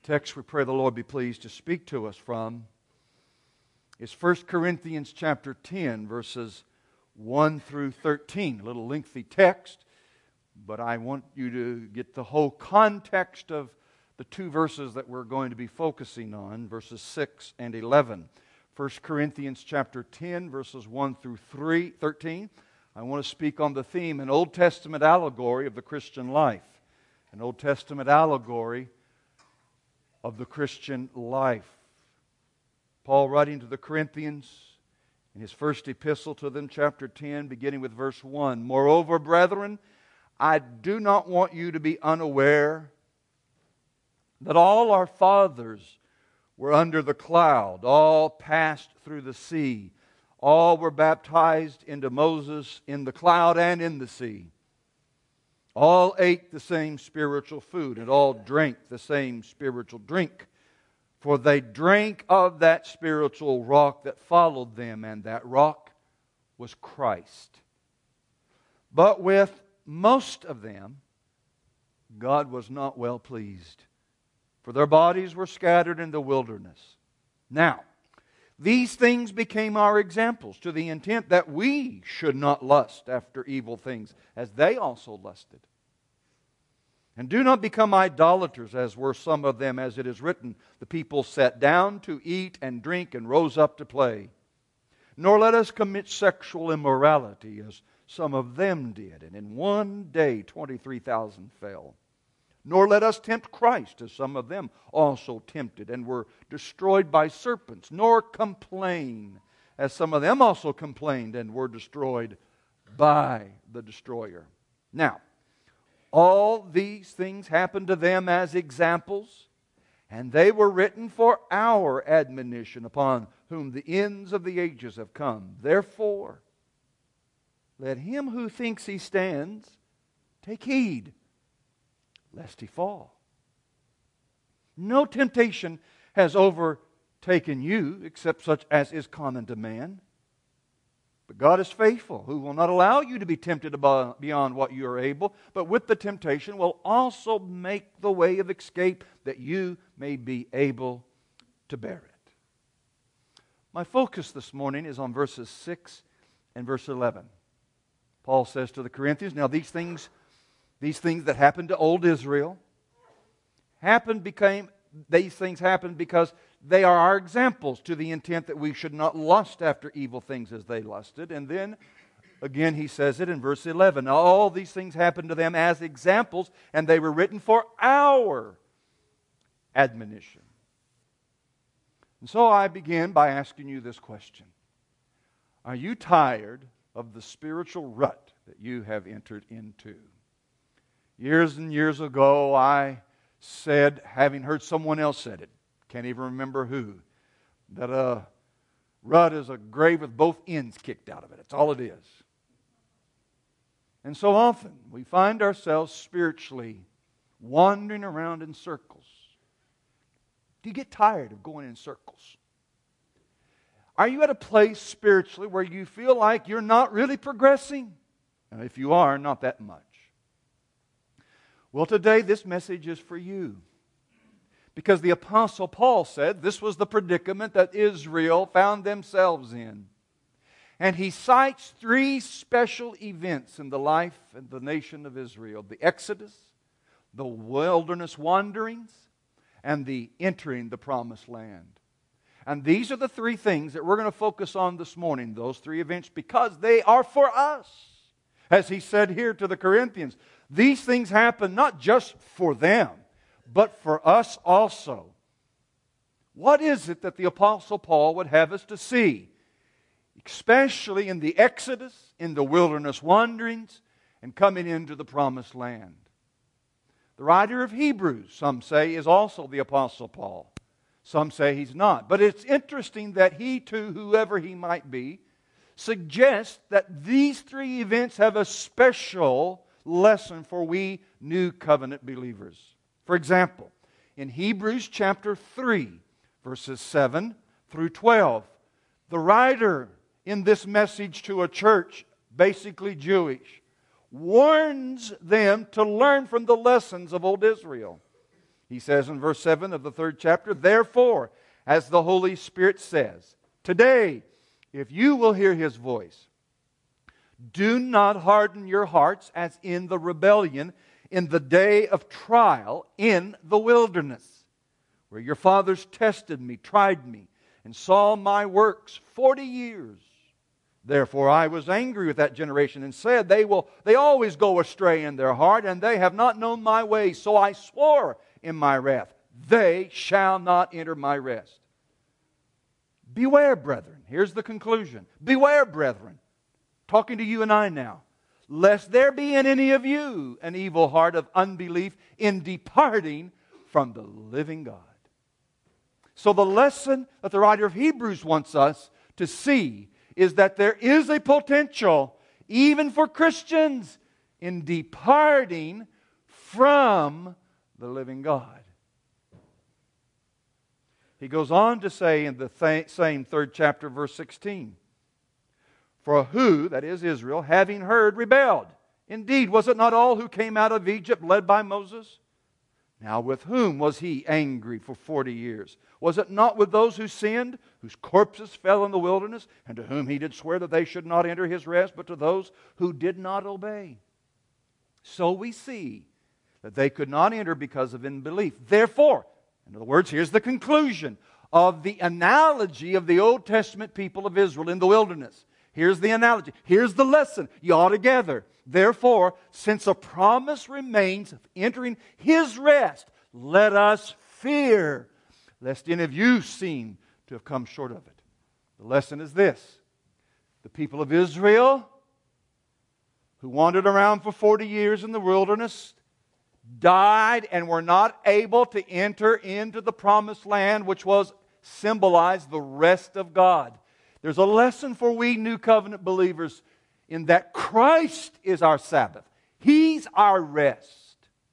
text we pray the Lord be pleased to speak to us from is 1 Corinthians chapter 10, verses 1 through 13. A little lengthy text, but I want you to get the whole context of the two verses that we're going to be focusing on, verses 6 and 11. 1 Corinthians chapter 10, verses 1 through 13. I want to speak on the theme, an Old Testament allegory of the Christian life. An Old Testament allegory of the Christian life. Paul writing to the Corinthians in his first epistle to them, chapter 10, beginning with verse 1. Moreover, brethren, I do not want you to be unaware that all our fathers were under the cloud, all passed through the sea, all were baptized into Moses in the cloud and in the sea. All ate the same spiritual food, and all drank the same spiritual drink. For they drank of that spiritual rock that followed them, and that rock was Christ. But with most of them, God was not well pleased, for their bodies were scattered in the wilderness. Now, these things became our examples, to the intent that we should not lust after evil things, as they also lusted. And do not become idolaters, as were some of them, as it is written, the people sat down to eat and drink and rose up to play. Nor let us commit sexual immorality, as some of them did, and in one day 23,000 fell. Nor let us tempt Christ, as some of them also tempted, and were destroyed by serpents. Nor complain, as some of them also complained, and were destroyed by the destroyer. Now, all these things happened to them as examples, and they were written for our admonition, upon whom the ends of the ages have come. Therefore, let him who thinks he stands take heed, lest he fall. No temptation has overtaken you, except such as is common to man. But God is faithful, who will not allow you to be tempted beyond what you are able, but with the temptation will also make the way of escape, that you may be able to bear it. My focus this morning is on verses 6 and verse 11. Paul says to the Corinthians, now these things that happened to old Israel these things happened because they are our examples, to the intent that we should not lust after evil things as they lusted. And then, again, he says it in verse 11. All these things happened to them as examples, and they were written for our admonition. And so I begin by asking you this question. Are you tired of the spiritual rut that you have entered into? Years and years ago, I said, having heard someone else said it, can't even remember who, that a rut is a grave with both ends kicked out of it. That's all it is. And so often we find ourselves spiritually wandering around in circles. Do you get tired of going in circles? Are you at a place spiritually where you feel like you're not really progressing? And if you are, not that much. Well, today this message is for you. Because the Apostle Paul said this was the predicament that Israel found themselves in. And he cites three special events in the life and the nation of Israel. The Exodus, the wilderness wanderings, and the entering the promised land. And these are the three things that we're going to focus on this morning, those three events, because they are for us. As he said here to the Corinthians, these things happen not just for them, but for us also. What is it that the Apostle Paul would have us to see? Especially in the Exodus, in the wilderness wanderings, and coming into the promised land. The writer of Hebrews, some say, is also the Apostle Paul. Some say he's not. But it's interesting that he too, whoever he might be, suggests that these three events have a special lesson for we New Covenant believers. For example, in Hebrews chapter 3, verses 7 through 12, the writer in this message to a church, basically Jewish, warns them to learn from the lessons of old Israel. He says in verse 7 of the 3rd chapter, "Therefore, as the Holy Spirit says, today, if you will hear His voice, do not harden your hearts as in the rebellion in the day of trial in the wilderness, where your fathers tested me, tried me, and saw my works 40 years. Therefore I was angry with that generation and said, they always go astray in their heart, and they have not known my ways. So I swore in my wrath, they shall not enter my rest." Beware, brethren. Here's the conclusion. Beware, brethren. Talking to you and I now. "Lest there be in any of you an evil heart of unbelief in departing from the living God." So the lesson that the writer of Hebrews wants us to see is that there is a potential, even for Christians, in departing from the living God. He goes on to say in the same 3rd chapter, verse 16, "For who," that is Israel, "having heard, rebelled. Indeed, was it not all who came out of Egypt led by Moses? Now with whom was he angry for 40 years? Was it not with those who sinned, whose corpses fell in the wilderness, and to whom he did swear that they should not enter his rest, but to those who did not obey? So we see that they could not enter because of unbelief. Therefore," in other words, here's the conclusion of the analogy of the Old Testament people of Israel in the wilderness. Here's the analogy. Here's the lesson you ought to gather. "Therefore, since a promise remains of entering His rest, let us fear, lest any of you seem to have come short of it." The lesson is this. The people of Israel, who wandered around for 40 years in the wilderness, died and were not able to enter into the promised land, which was symbolized the rest of God. There's a lesson for we New Covenant believers in that Christ is our Sabbath. He's our rest.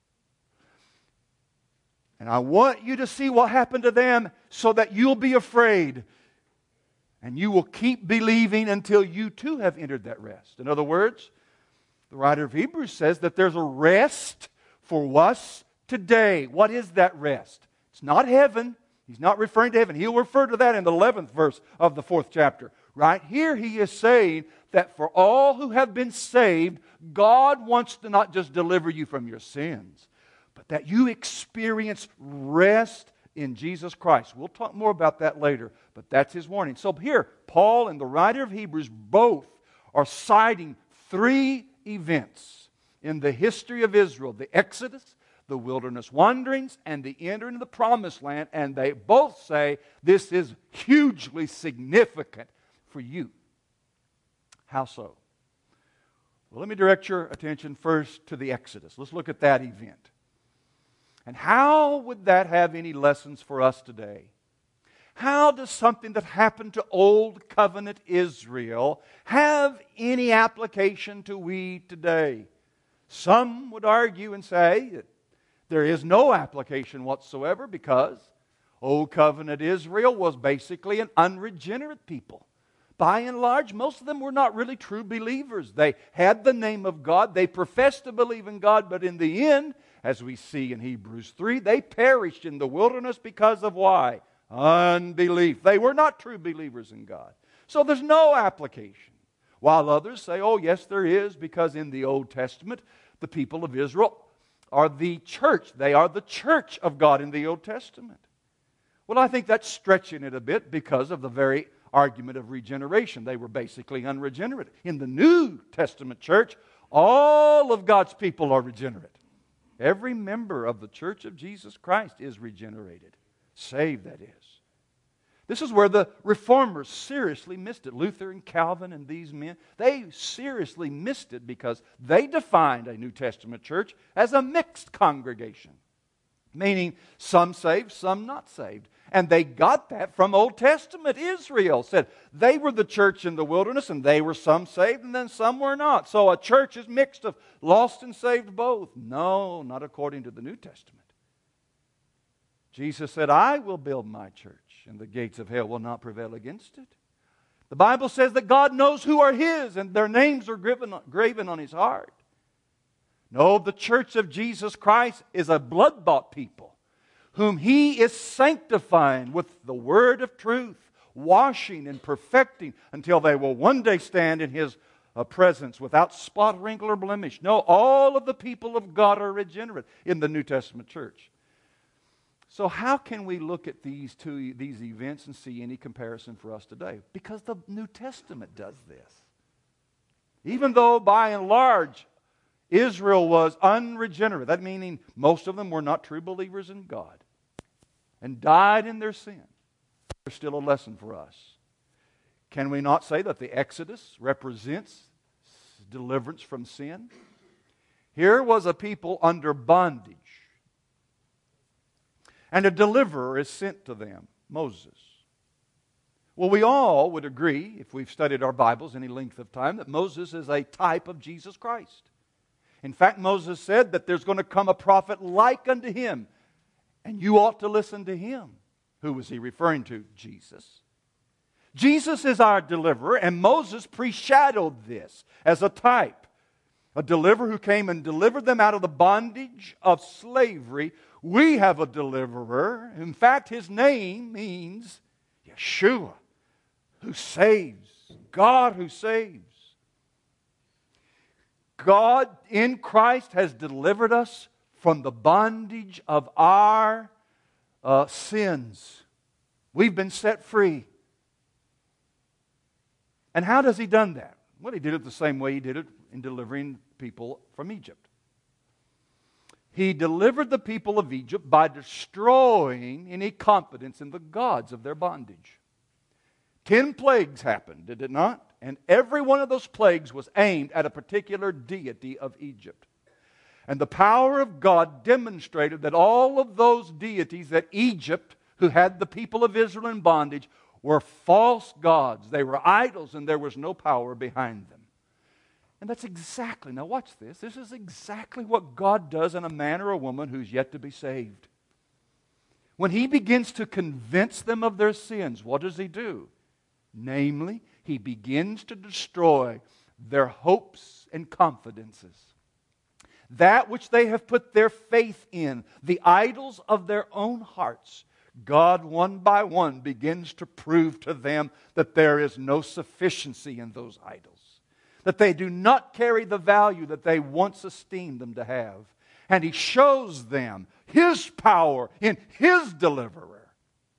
And I want you to see what happened to them so that you'll be afraid. And you will keep believing until you too have entered that rest. In other words, the writer of Hebrews says that there's a rest for us today. What is that rest? It's not heaven. He's not referring to heaven. He'll refer to that in the 11th verse of the 4th chapter. Right here he is saying that for all who have been saved, God wants to not just deliver you from your sins, but that you experience rest in Jesus Christ. We'll talk more about that later, but that's his warning. So here, Paul and the writer of Hebrews both are citing 3 events in the history of Israel: the Exodus, the wilderness wanderings, and the entering of the promised land. And they both say this is hugely significant for you. How so? Well, let me direct your attention first to the Exodus. Let's look at that event. And how would that have any lessons for us today? How does something that happened to Old Covenant Israel have any application to we today? Some would argue and say that there is no application whatsoever because Old Covenant Israel was basically an unregenerate people. By and large, most of them were not really true believers. They had the name of God. They professed to believe in God, but in the end, as we see in Hebrews 3, they perished in the wilderness because of why? Unbelief. They were not true believers in God. So there's no application. While others say, oh yes, there is, because in the Old Testament, the people of Israel are the church. They are the church of God in the Old Testament. Well, I think that's stretching it a bit because of the very argument of regeneration. They were basically unregenerate. In the New Testament church, all of God's people are regenerate. Every member of the church of Jesus Christ is regenerated. Saved, that is. This is where the Reformers seriously missed it. Luther and Calvin and these men, they seriously missed it because they defined a New Testament church as a mixed congregation. Meaning some saved, some not saved. And they got that from Old Testament Israel. Said they were the church in the wilderness and they were some saved and then some were not. So a church is mixed of lost and saved both. No, not according to the New Testament. Jesus said, I will build my church and the gates of hell will not prevail against it. The Bible says that God knows who are His and their names are graven on His heart. No, the church of Jesus Christ is a blood-bought people. whom He is sanctifying with the word of truth, washing and perfecting until they will one day stand in His presence without spot, wrinkle, or blemish. No, all of the people of God are regenerate in the New Testament church. So how can we look at these events and see any comparison for us today? Because the New Testament does this. Even though by and large Israel was unregenerate, that meaning most of them were not true believers in God and died in their sin, there's still a lesson for us. Can we not say that the Exodus represents deliverance from sin? Here was a people under bondage, and a deliverer is sent to them, Moses. Well, we all would agree, if we've studied our Bibles any length of time, that Moses is a type of Jesus Christ. In fact, Moses said that there's going to come a prophet like unto him, and you ought to listen to him. Who was he referring to? Jesus. Jesus is our deliverer, and Moses foreshadowed this as a type. A deliverer who came and delivered them out of the bondage of slavery. We have a deliverer. In fact, his name means Yeshua, who saves. God who saves. God in Christ has delivered us from the bondage of our sins. We've been set free. And how does He done that? Well, He did it the same way He did it in delivering people from Egypt. He delivered the people of Egypt by destroying any confidence in the gods of their bondage. 10 plagues happened, did it not? And every one of those plagues was aimed at a particular deity of Egypt. And the power of God demonstrated that all of those deities that Egypt, who had the people of Israel in bondage, were false gods. They were idols, and there was no power behind them. And that's exactly, now watch this, this is exactly what God does in a man or a woman who's yet to be saved. When He begins to convince them of their sins, what does He do? Namely, He begins to destroy their hopes and confidences. That which they have put their faith in, the idols of their own hearts, God one by one begins to prove to them that there is no sufficiency in those idols. That they do not carry the value that they once esteemed them to have. And He shows them His power in His deliverer.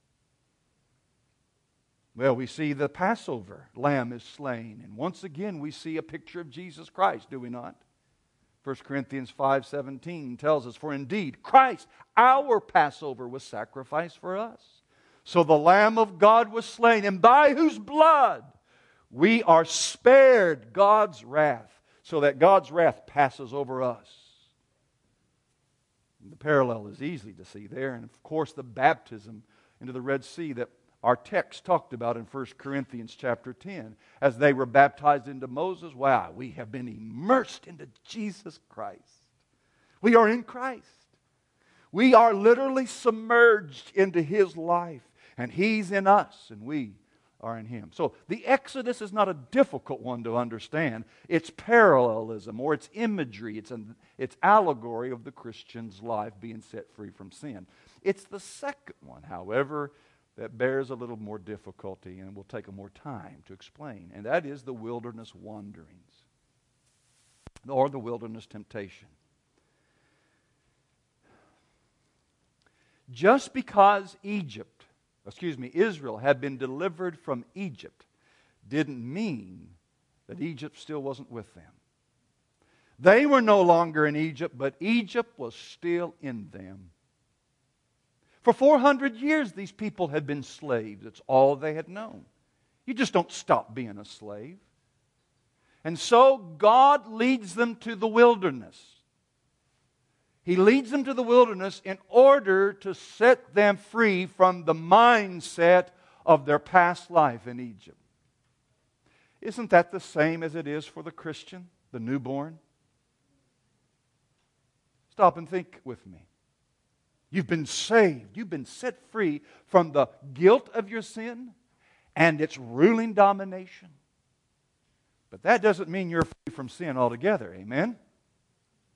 Well, we see the Passover lamb is slain. And once again we see a picture of Jesus Christ, do we not? 1 Corinthians 5:17 tells us, for indeed Christ, our Passover, was sacrificed for us. So the Lamb of God was slain, and by whose blood we are spared God's wrath, so that God's wrath passes over us. And the parallel is easy to see there. And of course the baptism into the Red Sea that our text talked about in 1 Corinthians chapter 10. As they were baptized into Moses, wow, we have been immersed into Jesus Christ. We are in Christ. We are literally submerged into His life. And He's in us, and we are in Him. So the Exodus is not a difficult one to understand. It's parallelism, or it's imagery. It's allegory of the Christian's life being set free from sin. It's the second one, however, that bears a little more difficulty and will take more time to explain. And that is the wilderness wanderings, or the wilderness temptation. Just because Israel had been delivered from Egypt didn't mean that Egypt still wasn't with them. They were no longer in Egypt, but Egypt was still in them. For 400 years, these people had been slaves. It's all they had known. You just don't stop being a slave. And so God leads them to the wilderness. He leads them to the wilderness in order to set them free from the mindset of their past life in Egypt. Isn't that the same as it is for the Christian, the newborn? Stop and think with me. You've been saved. You've been set free from the guilt of your sin and its ruling domination. But that doesn't mean you're free from sin altogether. Amen?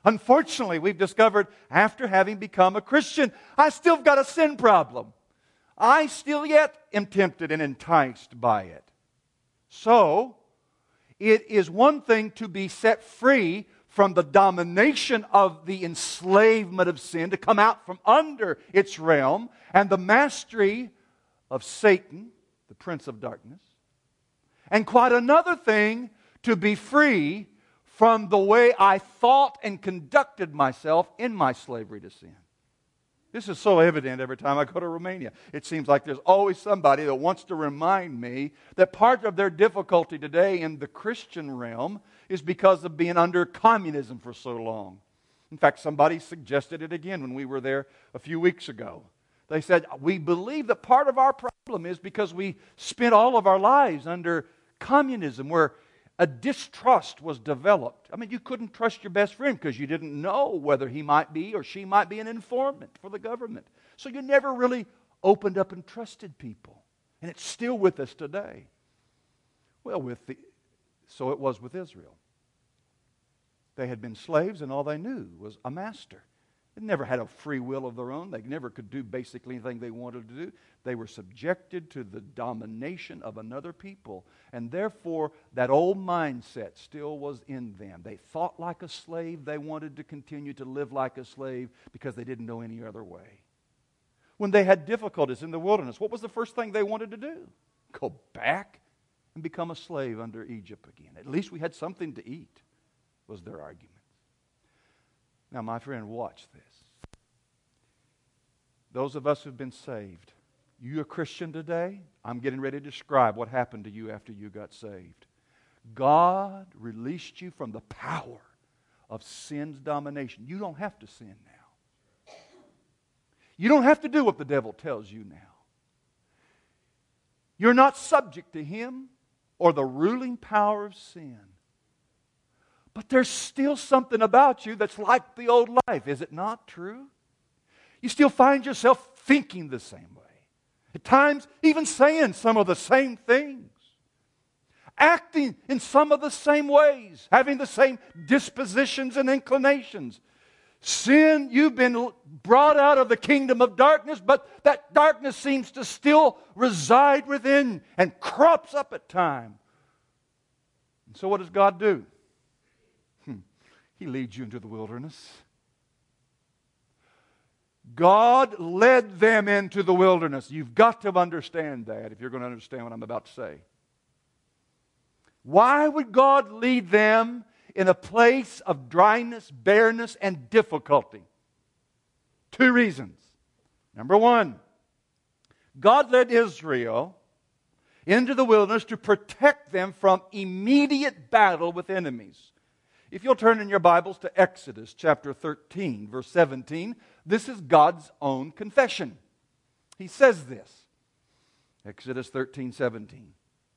Unfortunately, we've discovered after having become a Christian, I still got a sin problem. I still yet am tempted and enticed by it. So, it is one thing to be set free from the domination of the enslavement of sin, to come out from under its realm and the mastery of Satan, the prince of darkness. And quite another thing to be free from the way I thought and conducted myself in my slavery to sin. This is so evident every time I go to Romania. It seems like there's always somebody that wants to remind me that part of their difficulty today in the Christian realm is because of being under communism for so long. In fact, somebody suggested it again when we were there a few weeks ago. They said, we believe that part of our problem is because we spent all of our lives under communism, where a distrust was developed. I mean, you couldn't trust your best friend because you didn't know whether he might be or she might be an informant for the government. So you never really opened up and trusted people. And it's still with us today. Well, so it was with Israel. They had been slaves, and all they knew was a master. They never had a free will of their own. They never could do basically anything they wanted to do. They were subjected to the domination of another people. And therefore, that old mindset still was in them. They thought like a slave. They wanted to continue to live like a slave because they didn't know any other way. When they had difficulties in the wilderness, what was the first thing they wanted to do? Go back and become a slave under Egypt again. At least we had something to eat, was their argument. Now, my friend, watch this. Those of us who've been saved, you a Christian today? I'm getting ready to describe what happened to you after you got saved. God released you from the power of sin's domination. You don't have to sin now. You don't have to do what the devil tells you now. You're not subject to him or the ruling power of sin. But there's still something about you that's like the old life. Is it not true? You still find yourself thinking the same way. At times, even saying some of the same things. Acting in some of the same ways. Having the same dispositions and inclinations. Sin, you've been brought out of the kingdom of darkness, but that darkness seems to still reside within and crops up at times. And so what does God do? He leads you into the wilderness. God led them into the wilderness. You've got to understand that if you're going to understand what I'm about to say. Why would God lead them in a place of dryness, bareness, and difficulty? Two reasons. Number one, God led Israel into the wilderness to protect them from immediate battle with enemies. If you'll turn in your Bibles to Exodus chapter 13, verse 17, this is God's own confession. He says this, Exodus 13, 17.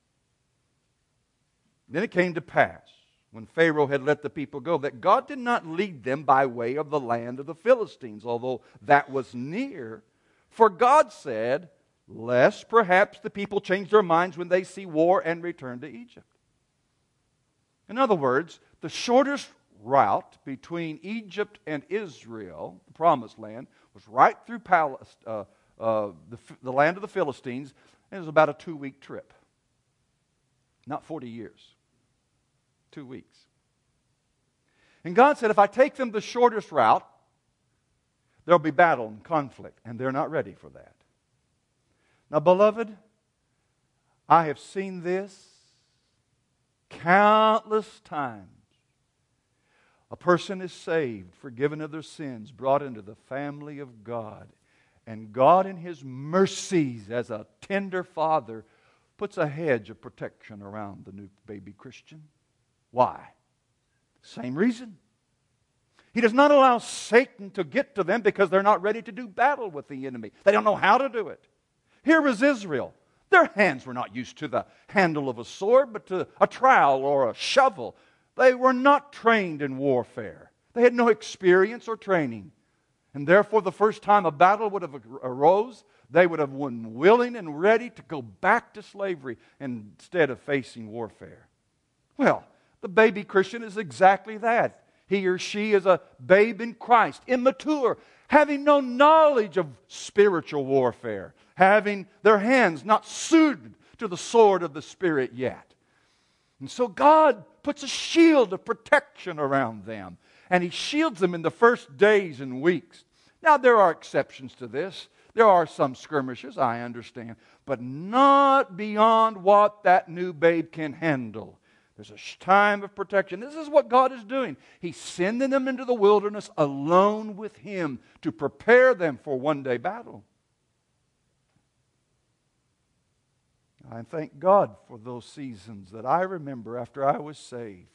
Then it came to pass, when Pharaoh had let the people go, that God did not lead them by way of the land of the Philistines, although that was near. For God said, lest perhaps the people change their minds when they see war and return to Egypt. In other words, the shortest route between Egypt and Israel, the Promised Land, was right through the land of the Philistines, and it was about a 2-week trip. Not 40 years. 2 weeks. And God said, if I take them the shortest route, there'll be battle and conflict, and they're not ready for that. Now, beloved, I have seen this countless times. A person is saved, forgiven of their sins, brought into the family of God. And God in His mercies, as a tender father, puts a hedge of protection around the new baby Christian. Why? Same reason. He does not allow Satan to get to them because they're not ready to do battle with the enemy. They don't know how to do it. Here was Israel. Their hands were not used to the handle of a sword, but to a trowel or a shovel. They were not trained in warfare. They had no experience or training. And therefore, the first time a battle would have arose, they would have been willing and ready to go back to slavery instead of facing warfare. Well, the baby Christian is exactly that. He or she is a babe in Christ, immature, having no knowledge of spiritual warfare, having their hands not suited to the sword of the Spirit yet. And so God puts a shield of protection around them, and He shields them in the first days and weeks. Now, there are exceptions to this. There are some skirmishes, I understand, but not beyond what that new babe can handle. There's a time of protection. This is what God is doing. He's sending them into the wilderness alone with Him to prepare them for one-day battle. I thank God for those seasons that I remember after I was saved.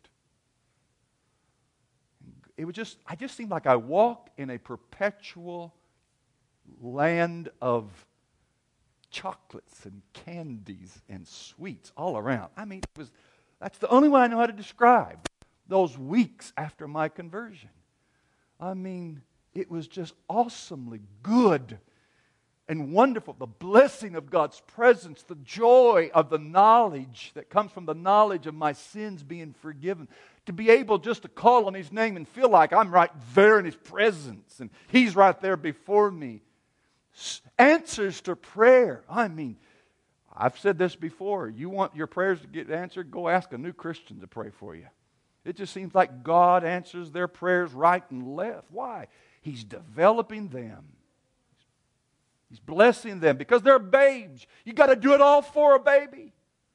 I just seemed like I walked in a perpetual land of chocolates and candies and sweets all around. I mean, that's the only way I know how to describe those weeks after my conversion. I mean, it was just awesomely good and wonderful. The blessing of God's presence, the joy of the knowledge that comes from the knowledge of my sins being forgiven. To be able just to call on His name and feel like I'm right there in His presence and He's right there before me. Answers to prayer. I mean, I've said this before. You want your prayers to get answered? Go ask a new Christian to pray for you. It just seems like God answers their prayers right and left. Why? He's developing them. He's blessing them because they're babes. You got to do it all for a baby.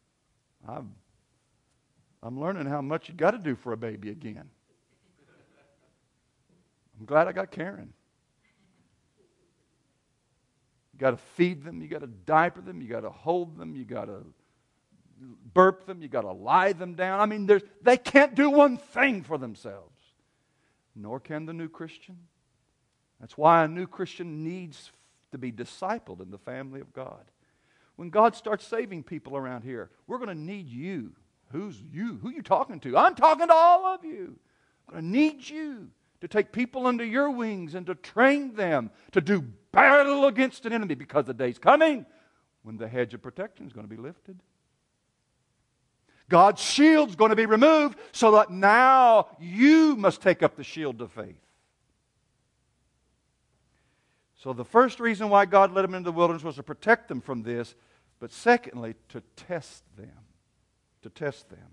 I'm learning how much you got to do for a baby again. I'm glad I got Karen. You got to feed them, you got to diaper them, you got to hold them, you got to burp them, you got to lie them down. I mean, they can't do one thing for themselves. Nor can the new Christian. That's why a new Christian needs to be discipled in the family of God. When God starts saving people around here, we're going to need you. Who's you? Who are you talking to? I'm talking to all of you. I'm going to need you to take people under your wings and to train them to do battle against an enemy, because the day's coming when the hedge of protection is going to be lifted. God's shield's going to be removed so that now you must take up the shield of faith. So the first reason why God led them into the wilderness was to protect them from this, but secondly, to test them. To test them.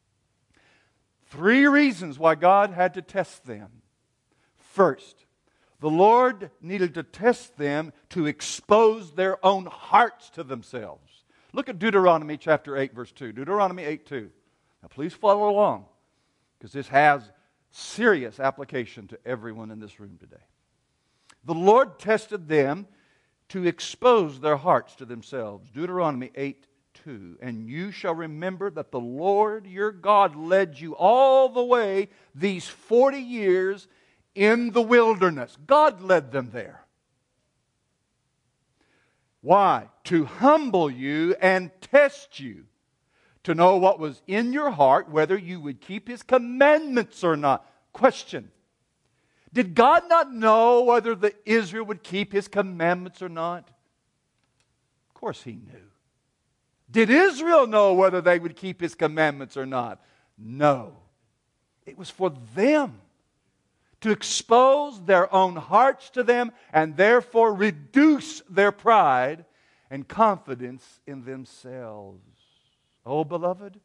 3 reasons why God had to test them. First, the Lord needed to test them to expose their own hearts to themselves. Look at Deuteronomy chapter 8, verse 2. Deuteronomy 8:2. Now please follow along, because this has serious application to everyone in this room today. The Lord tested them to expose their hearts to themselves. Deuteronomy 8:2. And you shall remember that the Lord your God led you all the way these 40 years in the wilderness. God led them there. Why? To humble you and test you, to know what was in your heart, whether you would keep His commandments or not. Question: did God not know whether Israel would keep His commandments or not? Of course He knew. Did Israel know whether they would keep His commandments or not? No. It was for them to expose their own hearts to them and therefore reduce their pride and confidence in themselves. Oh, beloved,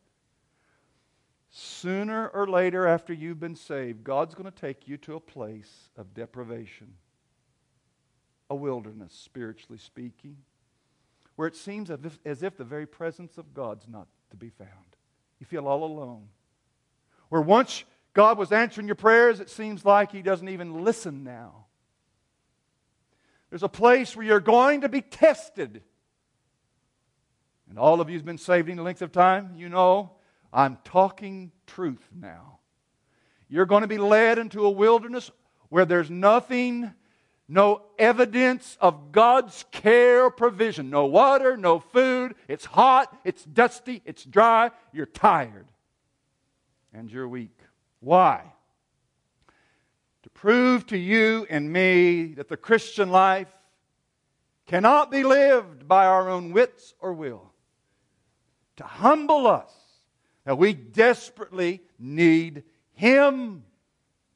sooner or later after you've been saved, God's going to take you to a place of deprivation, a wilderness, spiritually speaking, where it seems as if the very presence of God's not to be found. You feel all alone. Where once God was answering your prayers, it seems like He doesn't even listen now. There's a place where you're going to be tested. And all of you who's been saved any length of time, you know, I'm talking truth now. You're going to be led into a wilderness where there's nothing, no evidence of God's care or provision. No water, no food. It's hot, it's dusty, it's dry. You're tired. And you're weak. Why? To prove to you and me that the Christian life cannot be lived by our own wits or will. To humble us that we desperately need Him.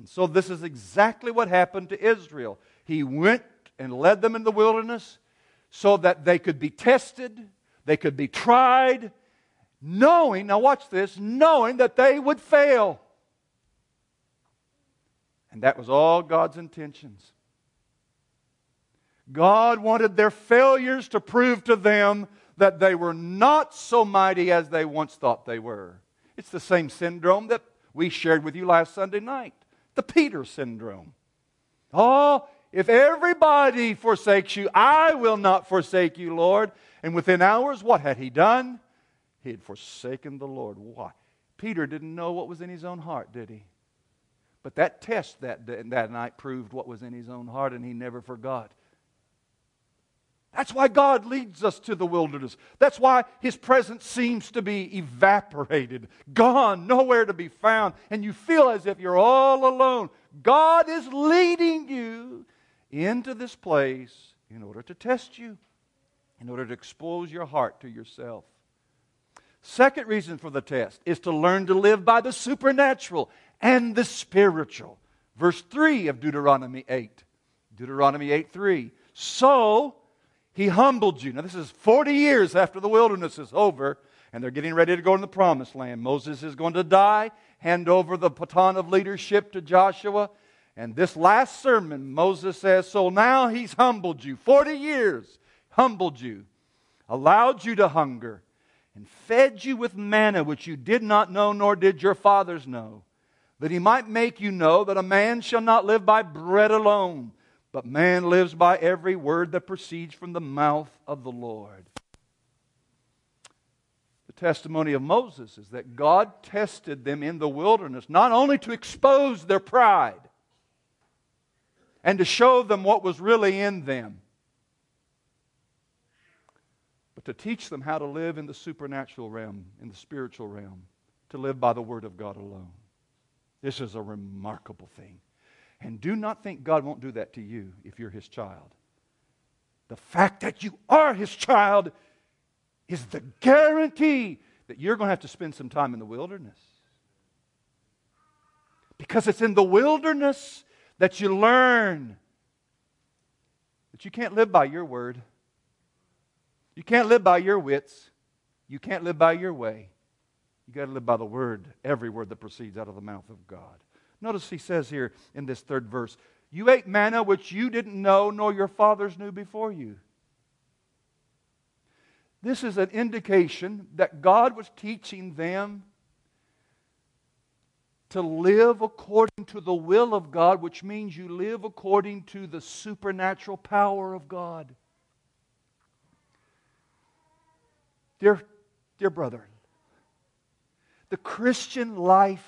And so this is exactly what happened to Israel. He went and led them in the wilderness so that they could be tested, they could be tried, knowing, now watch this, knowing that they would fail. And that was all God's intentions. God wanted their failures to prove to them that they were not so mighty as they once thought they were. It's the same syndrome that we shared with you last Sunday night. The Peter syndrome. Oh, if everybody forsakes you, I will not forsake you, Lord. And within hours, what had he done? He had forsaken the Lord. Why? Peter didn't know what was in his own heart, did he? But that test that night proved what was in his own heart, and he never forgot. That's why God leads us to the wilderness. That's why His presence seems to be evaporated, gone, nowhere to be found, and you feel as if you're all alone. God is leading you into this place in order to test you, in order to expose your heart to yourself. Second reason for the test is to learn to live by the supernatural and the spiritual. Verse 3 of Deuteronomy 8. Deuteronomy 8:3. So He humbled you. Now this is 40 years after the wilderness is over, and they're getting ready to go in the promised land. Moses is going to die, hand over the baton of leadership to Joshua. And this last sermon, Moses says, so now He's humbled you. 40 years, humbled you, allowed you to hunger, and fed you with manna which you did not know, nor did your fathers know, that He might make you know that a man shall not live by bread alone, but man lives by every word that proceeds from the mouth of the Lord. The testimony of Moses is that God tested them in the wilderness, not only to expose their pride and to show them what was really in them, but to teach them how to live in the supernatural realm, in the spiritual realm, to live by the Word of God alone. This is a remarkable thing. And do not think God won't do that to you if you're His child. The fact that you are His child is the guarantee that you're going to have to spend some time in the wilderness. Because it's in the wilderness that you learn that you can't live by your word. You can't live by your wits. You can't live by your way. You got to live by the word, every word that proceeds out of the mouth of God. Notice he says here in this third verse, you ate manna which you didn't know, nor your fathers knew before you. This is an indication that God was teaching them to live according to the will of God, which means you live according to the supernatural power of God. Dear brother, the Christian life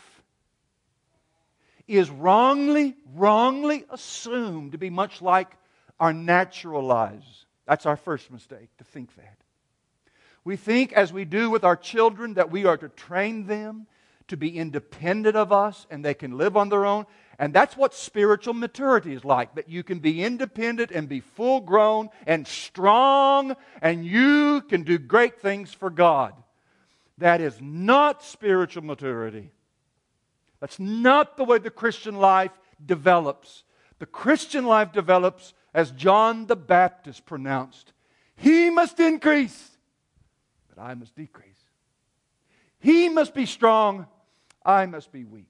is wrongly assumed to be much like our natural lives. That's our first mistake, to think that. We think, as we do with our children, that we are to train them to be independent of us and they can live on their own. And that's what spiritual maturity is like, that you can be independent and be full grown and strong and you can do great things for God. That is not spiritual maturity. That's not the way the Christian life develops. The Christian life develops as John the Baptist pronounced, He must increase, but I must decrease. He must be strong, I must be weak.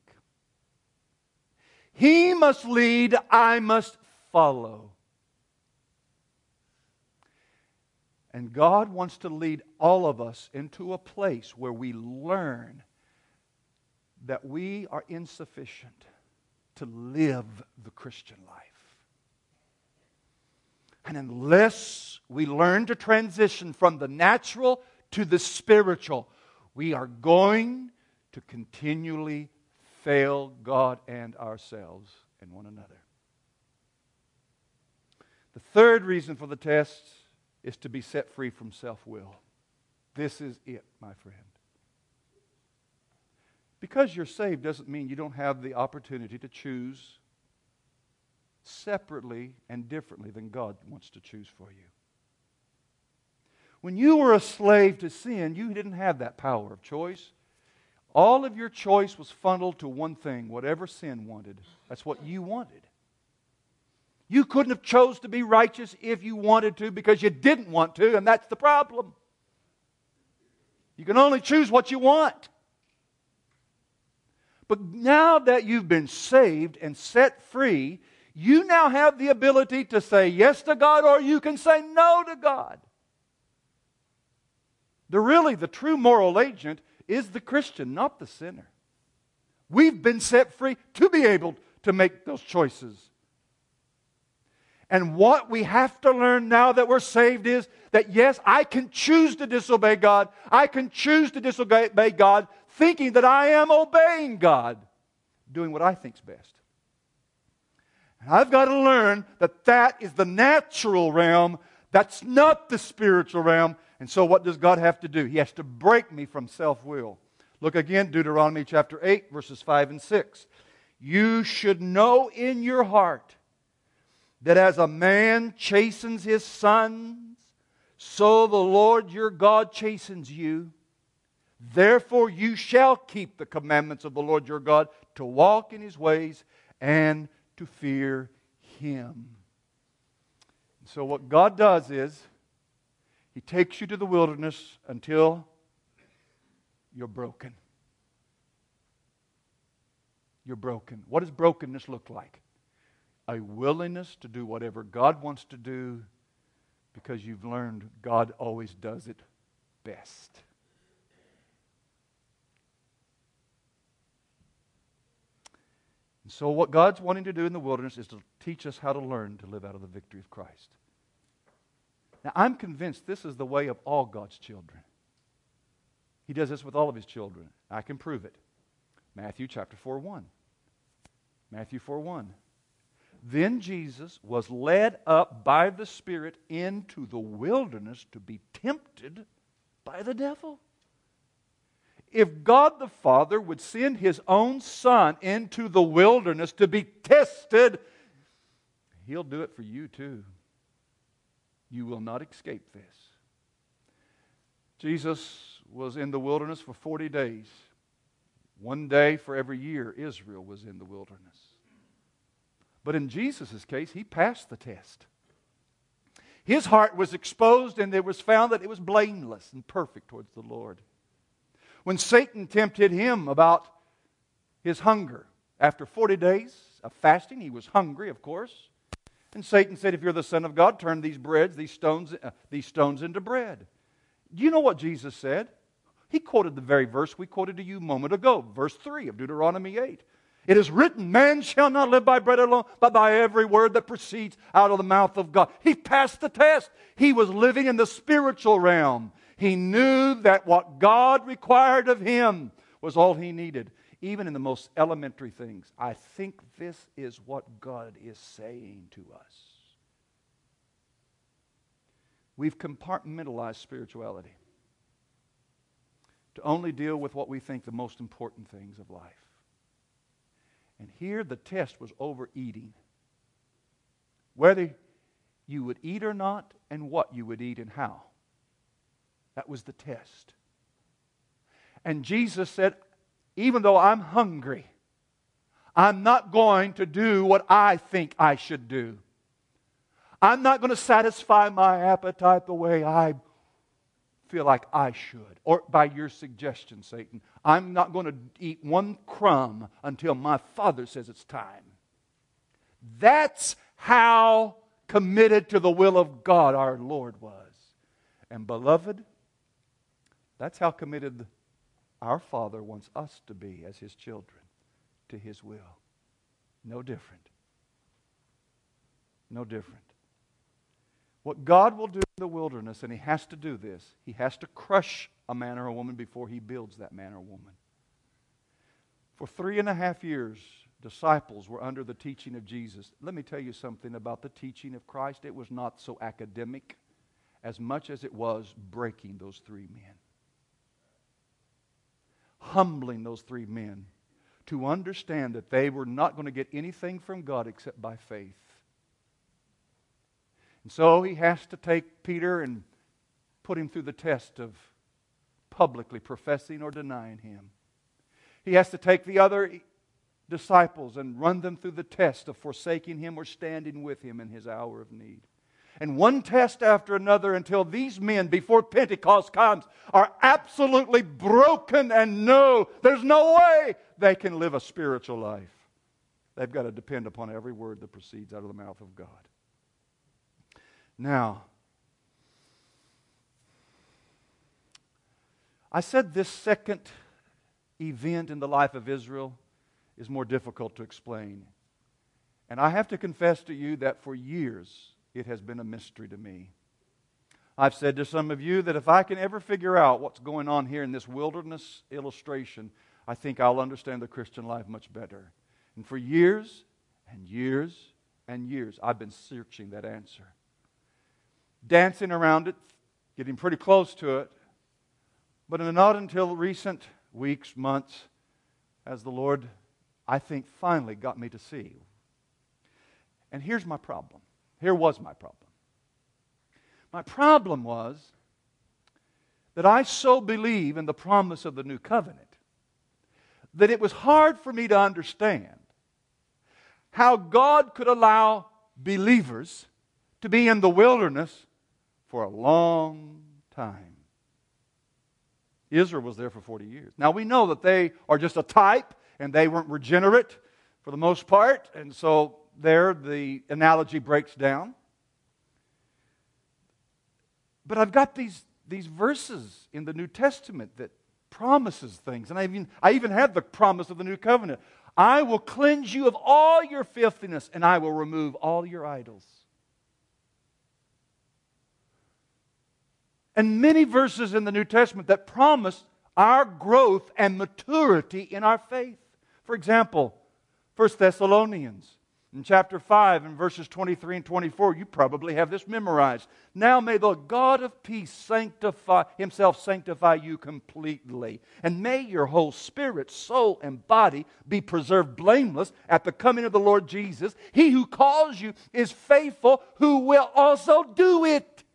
He must lead, I must follow. And God wants to lead all of us into a place where we learn that we are insufficient to live the Christian life. And unless we learn to transition from the natural to the spiritual, we are going to continually fail God and ourselves and one another. The third reason for the test is to be set free from self-will. This is it, my friend. Because you're saved doesn't mean you don't have the opportunity to choose separately and differently than God wants to choose for you. When you were a slave to sin, you didn't have that power of choice. All of your choice was funneled to one thing, whatever sin wanted. That's what you wanted. You couldn't have chose to be righteous if you wanted to because you didn't want to, and that's the problem. You can only choose what you want. But now that you've been saved and set free, you now have the ability to say yes to God, or you can say no to God. The true moral agent is the Christian, not the sinner. We've been set free to be able to make those choices. And what we have to learn now that we're saved is that yes, I can choose to disobey God. I can choose to disobey God thinking that I am obeying God, doing what I think's best. And I've got to learn that that is the natural realm. That's not the spiritual realm. And so what does God have to do? He has to break me from self-will. Look again, Deuteronomy chapter 8, verses 5 and 6. You should know in your heart that as a man chastens his sons, so the Lord your God chastens you. Therefore you shall keep the commandments of the Lord your God, to walk in His ways and to fear Him. So what God does is, He takes you to the wilderness until you're broken. You're broken. What does brokenness look like? A willingness to do whatever God wants to do because you've learned God always does it best. And so what God's wanting to do in the wilderness is to teach us how to learn to live out of the victory of Christ. Now, I'm convinced this is the way of all God's children. He does this with all of His children. I can prove it. Matthew chapter 4:1. Matthew 4:1. Then Jesus was led up by the Spirit into the wilderness to be tempted by the devil. If God the Father would send His own Son into the wilderness to be tested, He'll do it for you too. You will not escape this. Jesus was in the wilderness for 40 days. One day for every year Israel was in the wilderness. But in Jesus' case, He passed the test. His heart was exposed, and it was found that it was blameless and perfect towards the Lord. When Satan tempted Him about His hunger, after 40 days of fasting, He was hungry, of course. And Satan said, if you're the Son of God, turn these stones into bread. Do you know what Jesus said? He quoted the very verse we quoted to you a moment ago, verse 3 of Deuteronomy 8. It is written, man shall not live by bread alone, but by every word that proceeds out of the mouth of God. He passed the test. He was living in the spiritual realm. He knew that what God required of him was all he needed, even in the most elementary things. I think this is what God is saying to us. We've compartmentalized spirituality to only deal with what we think the most important things of life. And here the test was overeating. Whether you would eat or not, and what you would eat and how. That was the test. And Jesus said, even though I'm hungry, I'm not going to do what I think I should do. I'm not going to satisfy my appetite the way I feel like I should. Or by your suggestion, Satan, I'm not going to eat one crumb until my Father says it's time. That's how committed to the will of God our Lord was. And beloved, that's how committed our Father wants us to be as His children to His will. No different. No different. What God will do in the wilderness, and He has to do this, He has to crush a man or a woman before He builds that man or woman. For 3.5 years, disciples were under the teaching of Jesus. Let me tell you something about the teaching of Christ. It was not so academic as much as it was breaking those 3 men. Humbling those 3 men to understand that they were not going to get anything from God except by faith. And so He has to take Peter and put him through the test of publicly professing or denying Him. He has to take the other disciples and run them through the test of forsaking Him or standing with Him in His hour of need. And one test after another until these men, before Pentecost comes, are absolutely broken and know there's no way they can live a spiritual life. They've got to depend upon every word that proceeds out of the mouth of God. Now, I said this second event in the life of Israel is more difficult to explain. And I have to confess to you that for years it has been a mystery to me. I've said to some of you that if I can ever figure out what's going on here in this wilderness illustration, I think I'll understand the Christian life much better. And for years and years and years, I've been searching that answer. Dancing around it, getting pretty close to it, but not until recent weeks, months, as the Lord, I think, finally got me to see. And here's my problem. Here was my problem. My problem was that I so believe in the promise of the new covenant that it was hard for me to understand how God could allow believers to be in the wilderness for a long time. Israel was there for 40 years. Now we know that they are just a type and they weren't regenerate for the most part, and so there the analogy breaks down. But I've got these verses in the New Testament that promises things. And I even have the promise of the new covenant. I will cleanse you of all your filthiness, and I will remove all your idols. And many verses in the New Testament that promise our growth and maturity in our faith. For example, 1 Thessalonians in chapter 5 and verses 23 and 24, you probably have this memorized. Now may the God of peace Himself sanctify you completely. And may your whole spirit, soul, and body be preserved blameless at the coming of the Lord Jesus. He who calls you is faithful, who will also do it.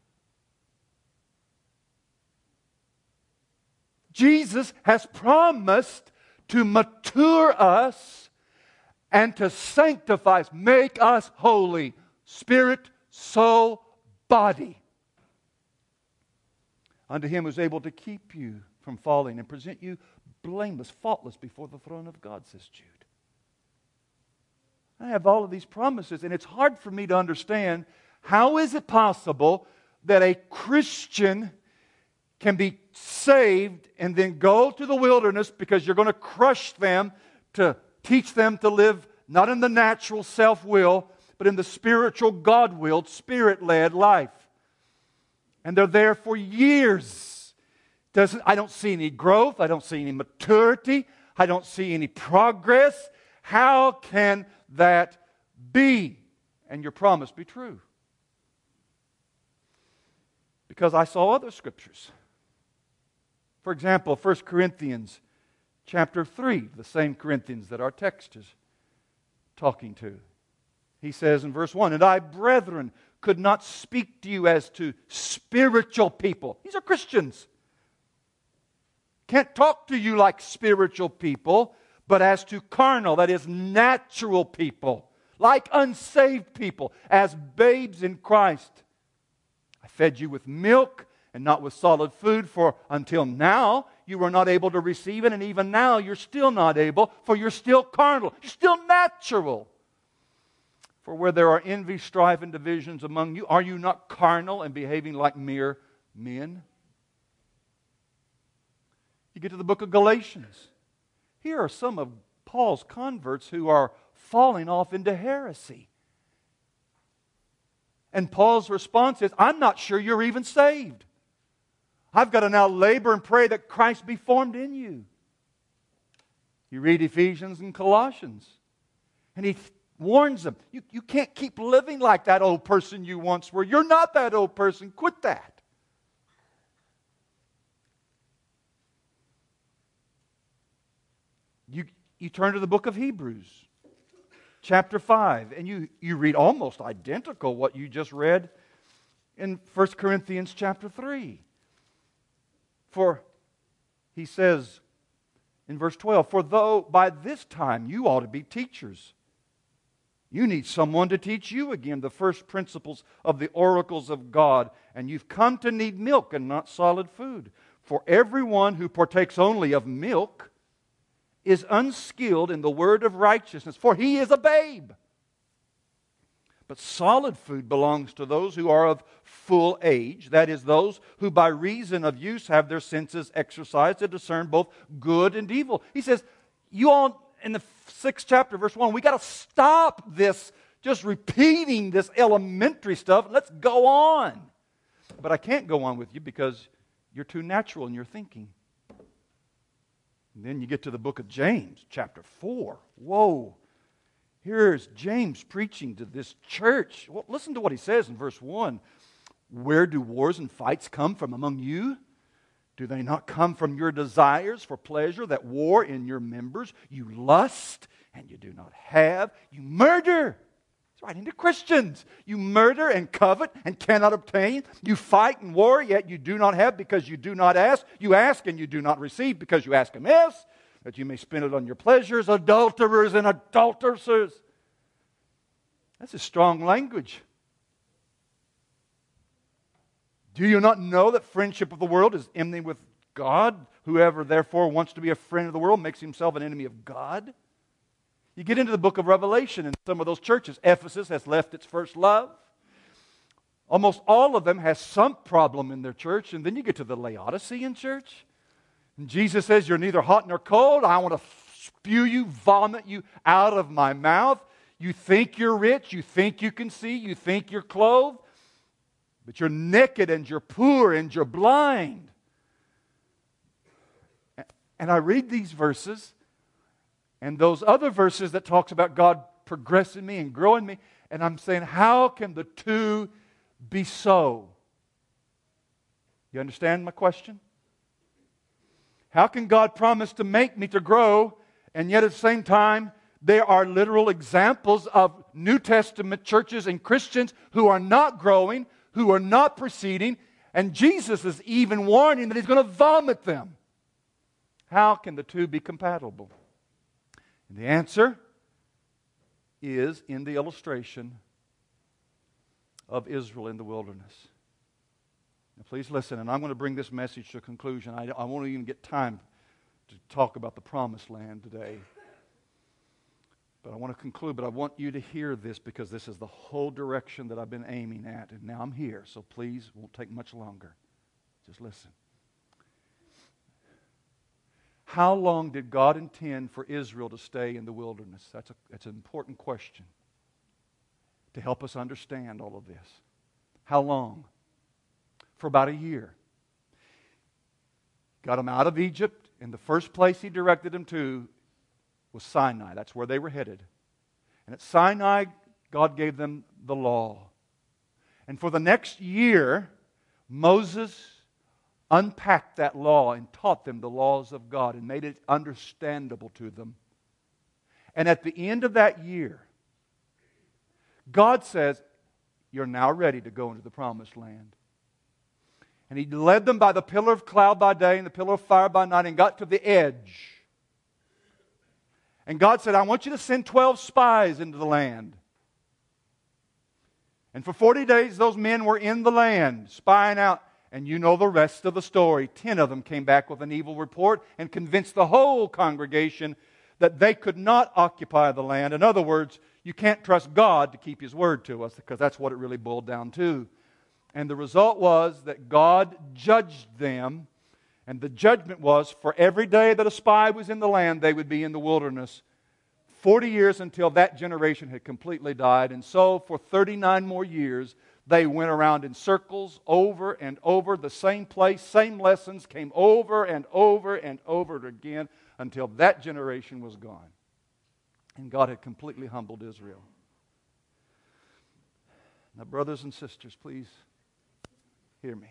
Jesus has promised to mature us and to sanctify us, make us holy, spirit, soul, body. Unto Him who is able to keep you from falling and present you blameless, faultless before the throne of God, says Jude. I have all of these promises, and it's hard for me to understand how is it possible that a Christian can be saved and then go to the wilderness because you're going to crush them to teach them to live not in the natural self-will, but in the spiritual, God-willed, Spirit-led life. And they're there for years. I don't see any growth. I don't see any maturity. I don't see any progress. How can that be? And your promise be true? Because I saw other scriptures. For example, 1 Corinthians chapter 3, the same Corinthians that our text is talking to. He says in verse 1, "And I, brethren, could not speak to you as to spiritual people." These are Christians. Can't talk to you like spiritual people, but as to carnal, that is natural people, like unsaved people, as babes in Christ. I fed you with milk and not with solid food, for until now you were not able to receive it, and even now you're still not able, for you're still carnal. You're still natural. For where there are envy, strife, and divisions among you, are you not carnal and behaving like mere men? You get to the book of Galatians. Here are some of Paul's converts who are falling off into heresy. And Paul's response is, I'm not sure you're even saved. I've got to now labor and pray that Christ be formed in you. You read Ephesians and Colossians, and he warns them, you can't keep living like that old person you once were. You're not that old person. Quit that. You turn to the book of Hebrews, chapter 5, and you read almost identical what you just read in 1 Corinthians chapter 3. For he says, in verse 12, for though by this time you ought to be teachers, you need someone to teach you again the first principles of the oracles of God, and you've come to need milk and not solid food. For everyone who partakes only of milk is unskilled in the word of righteousness, for he is a babe. But solid food belongs to those who are of full age, that is, those who by reason of use have their senses exercised to discern both good and evil. He says, you all, in the 6th chapter, verse 1, we got to stop this, just repeating this elementary stuff. Let's go on. But I can't go on with you because you're too natural in your thinking. And then you get to the book of James, chapter 4. Whoa. Here's James preaching to this church. Well, listen to what he says in verse 1. Where do wars and fights come from among you? Do they not come from your desires for pleasure that war in your members? You lust and you do not have. You murder. It's writing to Christians. You murder and covet and cannot obtain. You fight and war, yet you do not have because you do not ask. You ask and you do not receive because you ask amiss, that you may spend it on your pleasures. Adulterers and adulteresses. That's a strong language. Do you not know that friendship of the world is enmity with God? Whoever therefore wants to be a friend of the world makes himself an enemy of God. You get into the book of Revelation and some of those churches. Ephesus has left its first love. Almost all of them has some problem in their church. And then you get to the Laodicean church. And Jesus says, you're neither hot nor cold. I want to spew you, vomit you out of my mouth. You think you're rich. You think you can see. You think you're clothed. But you're naked and you're poor and you're blind. And I read these verses and those other verses that talks about God progressing me and growing me, and I'm saying, how can the two be so? You understand my question? How can God promise to make me to grow, and yet at the same time, there are literal examples of New Testament churches and Christians who are not growing, who are not proceeding, and Jesus is even warning that He's going to vomit them. How can the two be compatible? And the answer is in the illustration of Israel in the wilderness. Now please listen, and I'm going to bring this message to a conclusion. I won't even get time to talk about the promised land today. But I want to conclude, but I want you to hear this because this is the whole direction that I've been aiming at. And now I'm here, so please, it won't take much longer. Just listen. How long did God intend for Israel to stay in the wilderness? That's an important question to help us understand all of this. How long? For about a year. Got them out of Egypt, and the first place He directed them to was Sinai. That's where they were headed. And at Sinai, God gave them the law. And for the next year, Moses unpacked that law and taught them the laws of God and made it understandable to them. And at the end of that year, God says, you're now ready to go into the promised land. And He led them by the pillar of cloud by day and the pillar of fire by night and got to the edge. And God said, I want you to send 12 spies into the land. And for 40 days, those men were in the land, spying out. And you know the rest of the story. 10 of them came back with an evil report and convinced the whole congregation that they could not occupy the land. In other words, you can't trust God to keep His word to us, because that's what it really boiled down to. And the result was that God judged them, and the judgment was for every day that a spy was in the land, they would be in the wilderness. 40 years until that generation had completely died. And so for 39 more years, they went around in circles over and over the same place. Same lessons came over and over and over again until that generation was gone. And God had completely humbled Israel. Now, brothers and sisters, please hear me.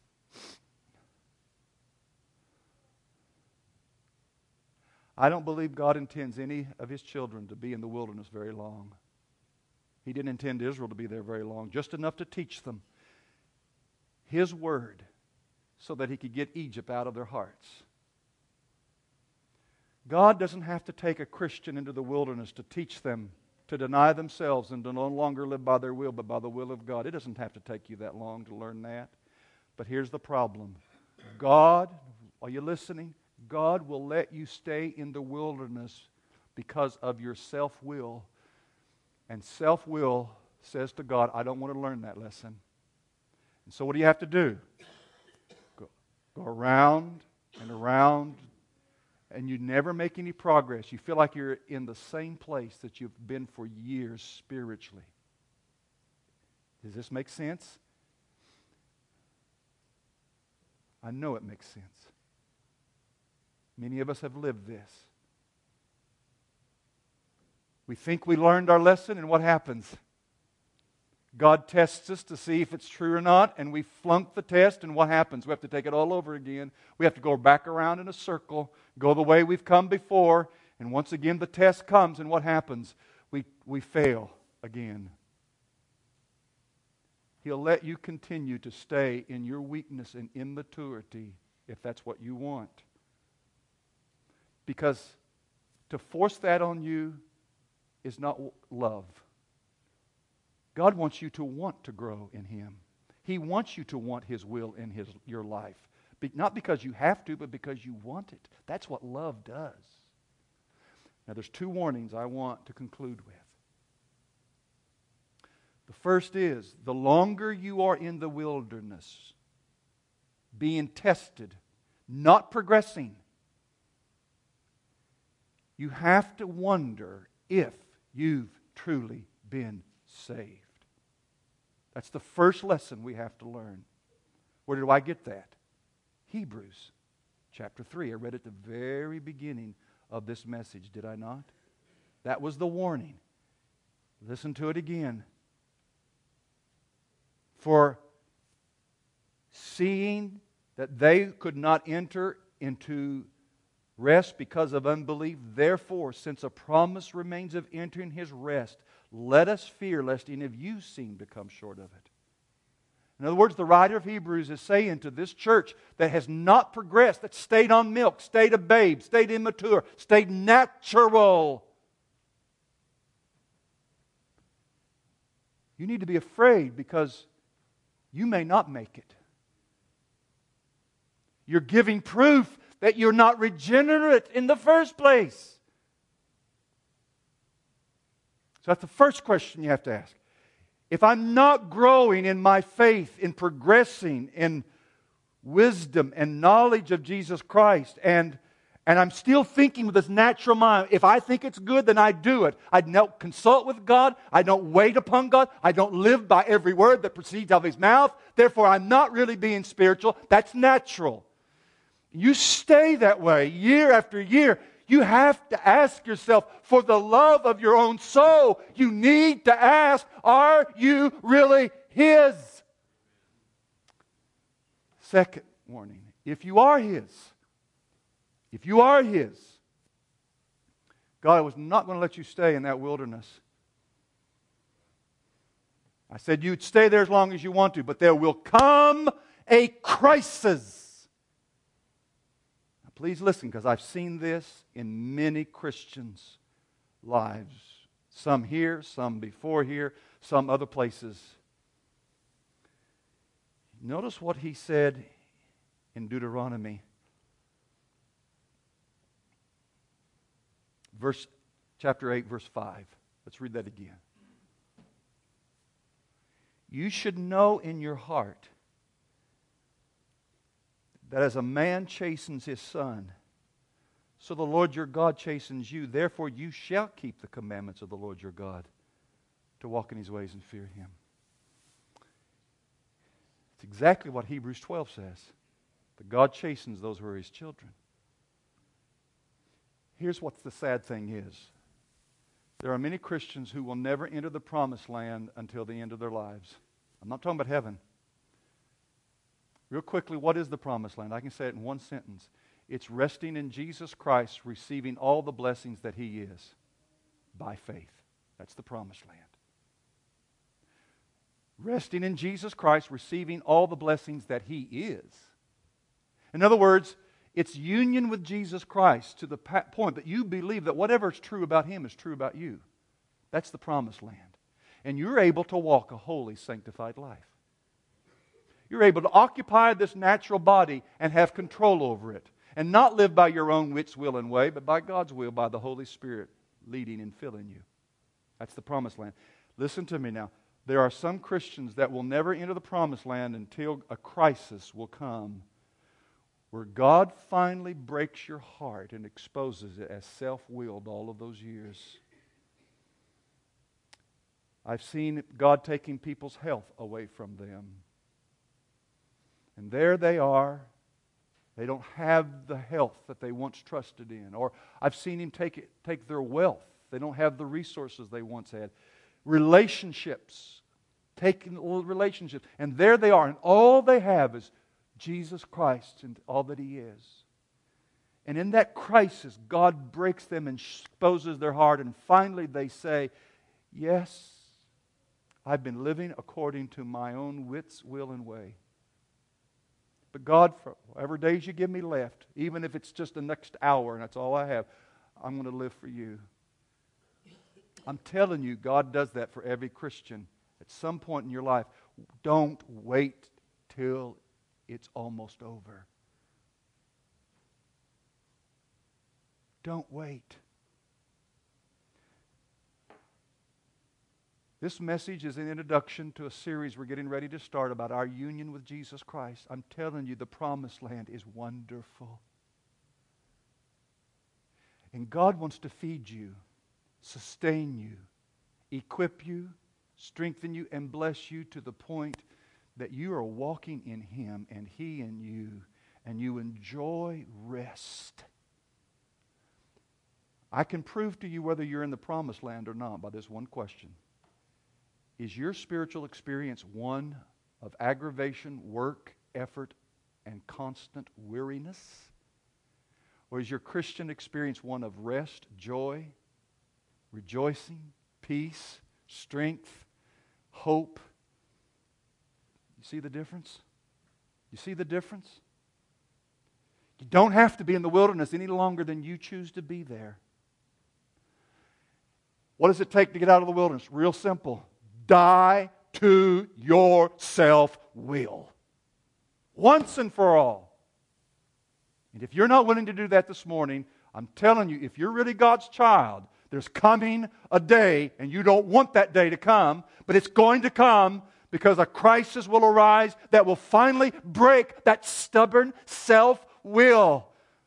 I don't believe God intends any of His children to be in the wilderness very long. He didn't intend Israel to be there very long, just enough to teach them His word so that He could get Egypt out of their hearts. God doesn't have to take a Christian into the wilderness to teach them to deny themselves and to no longer live by their will but by the will of God. It doesn't have to take you that long to learn that. But here's the problem. God, are you listening? God will let you stay in the wilderness because of your self-will. And self-will says to God, I don't want to learn that lesson. And so what do you have to do? Go around and around, and you never make any progress. You feel like you're in the same place that you've been for years spiritually. Does this make sense? I know it makes sense. Many of us have lived this. We think we learned our lesson, and what happens? God tests us to see if it's true or not, and we flunk the test, and what happens? We have to take it all over again. We have to go back around in a circle, go the way we've come before, and once again the test comes, and what happens? We fail again. He'll let you continue to stay in your weakness and immaturity if that's what you want. Because to force that on you is not love. God wants you to want to grow in Him. He wants you to want His will in your life. Not because you have to, but because you want it. That's what love does. Now there's two warnings I want to conclude with. The first is, the longer you are in the wilderness, being tested, not progressing, you have to wonder if you've truly been saved. That's the first lesson we have to learn. Where do I get that? Hebrews chapter 3. I read at the very beginning of this message, did I not? That was the warning. Listen to it again. For seeing that they could not enter into rest because of unbelief, therefore, since a promise remains of entering His rest, let us fear lest any of you seem to come short of it. In other words, the writer of Hebrews is saying to this church that has not progressed, that stayed on milk, stayed a babe, stayed immature, stayed natural, you need to be afraid because you may not make it. You're giving proof that you're not regenerate in the first place. So that's the first question you have to ask. If I'm not growing in my faith, in progressing in wisdom and knowledge of Jesus Christ, and I'm still thinking with this natural mind, if I think it's good, then I do it. I don't consult with God. I don't wait upon God. I don't live by every word that proceeds out of His mouth. Therefore, I'm not really being spiritual. That's natural. You stay that way year after year. You have to ask yourself, for the love of your own soul, you need to ask, are you really His? Second warning, if you are His, God was not going to let you stay in that wilderness. I said you'd stay there as long as you want to, but there will come a crisis. Now, please listen, because I've seen this in many Christians' lives. Some here, some before here, some other places. Notice what he said in Deuteronomy. Chapter 8, verse 5. Let's read that again. You should know in your heart that as a man chastens his son, so the Lord your God chastens you. Therefore you shall keep the commandments of the Lord your God, to walk in His ways and fear Him. It's exactly what Hebrews 12 says. That God chastens those who are His children. Here's what the sad thing is. There are many Christians who will never enter the promised land until the end of their lives. I'm not talking about heaven. Real quickly, what is the promised land? I can say it in one sentence. It's resting in Jesus Christ, receiving all the blessings that He is by faith. That's the promised land. Resting in Jesus Christ, receiving all the blessings that He is. In other words, It's union with Jesus Christ to the point that you believe that whatever is true about Him is true about you. That's the promised land. And you're able to walk a holy, sanctified life. You're able to occupy this natural body and have control over it. And not live by your own wits, will, and way, but by God's will, by the Holy Spirit leading and filling you. That's the promised land. Listen to me now. There are some Christians that will never enter the promised land until a crisis will come where God finally breaks your heart and exposes it as self-willed all of those years. I've seen God taking people's health away from them. And there they are. They don't have the health that they once trusted in. Or I've seen Him take their wealth. They don't have the resources they once had. Relationships. Taking relationships. And there they are. And all they have is Jesus Christ and all that He is. And in that crisis, God breaks them and exposes their heart. And finally they say, yes, I've been living according to my own wits, will, and way. But God, for whatever days you give me left, even if it's just the next hour and that's all I have, I'm going to live for you. I'm telling you, God does that for every Christian at some point in your life. Don't wait till it's almost over. Don't wait. This message is an introduction to a series we're getting ready to start about our union with Jesus Christ. I'm telling you, the promised land is wonderful. And God wants to feed you, sustain you, equip you, strengthen you, and bless you to the point that you are walking in Him and He in you, and you enjoy rest. I can prove to you whether you're in the promised land or not by this one question. Is your spiritual experience one of aggravation, work, effort, and constant weariness? Or is your Christian experience one of rest, joy, rejoicing, peace, strength, hope? You see the difference? You see the difference? You don't have to be in the wilderness any longer than you choose to be there. What does it take to get out of the wilderness? Real simple. Die to your self-will. Once and for all. And if you're not willing to do that this morning, I'm telling you, if you're really God's child, there's coming a day, and you don't want that day to come, but it's going to come because a crisis will arise that will finally break that stubborn self-will.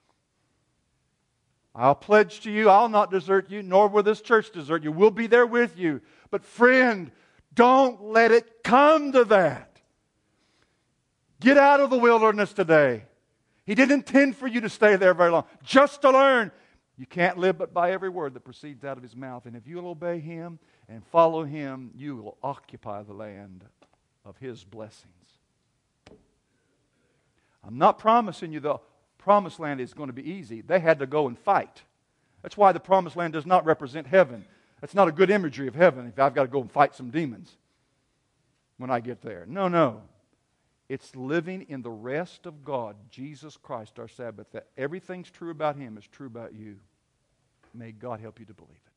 I'll pledge to you, I'll not desert you, nor will this church desert you. We'll be there with you. But friend, don't let it come to that. Get out of the wilderness today. He didn't intend for you to stay there very long. Just to learn. You can't live but by every word that proceeds out of His mouth. And if you'll obey Him and follow Him, you will occupy the land of His blessings. I'm not promising you the promised land is going to be easy. They had to go and fight. That's why the promised land does not represent heaven. That's not a good imagery of heaven if I've got to go and fight some demons when I get there. No. It's living in the rest of God, Jesus Christ, our Sabbath, that everything's true about Him is true about you. May God help you to believe it.